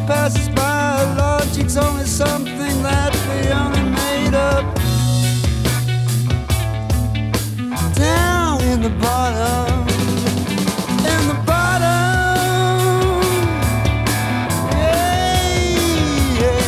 passes by. Logic's only something that we only made up. Down in the bottom, in the bottom, yeah, yeah.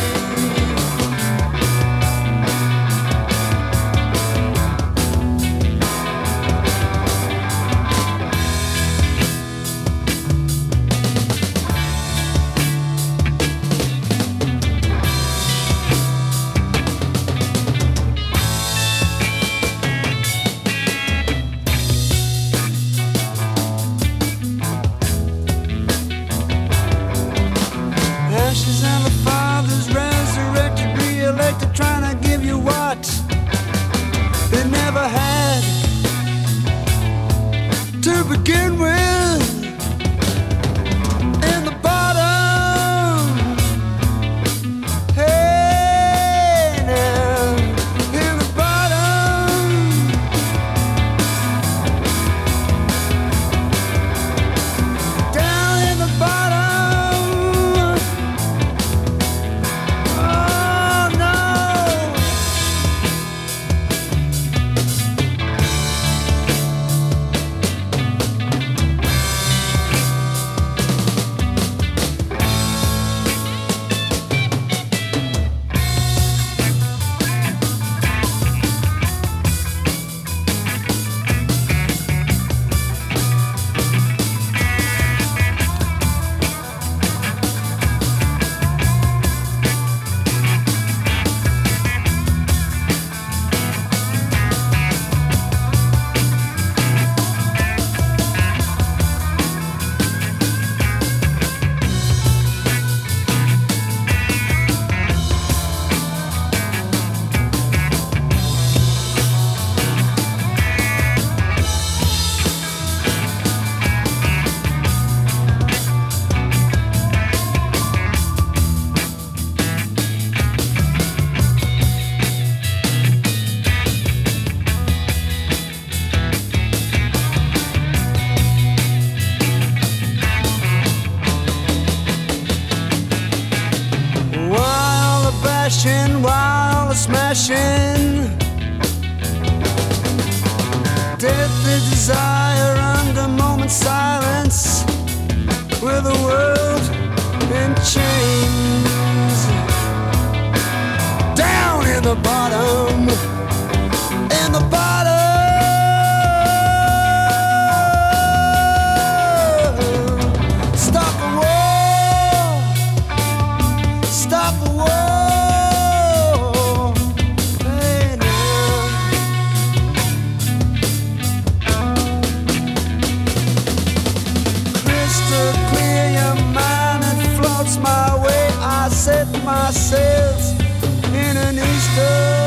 Ashes and the fathers resurrected, re-elected, trying to give you what they never had to begin with. In the bottom, hey now, in the bottom, down in the bottom. While the smashing, deathly desire under moment's silence, with the world in chains. Down in the bottom, in the bottom. Stop the war, stop the war. My way, I set my sails in an Easter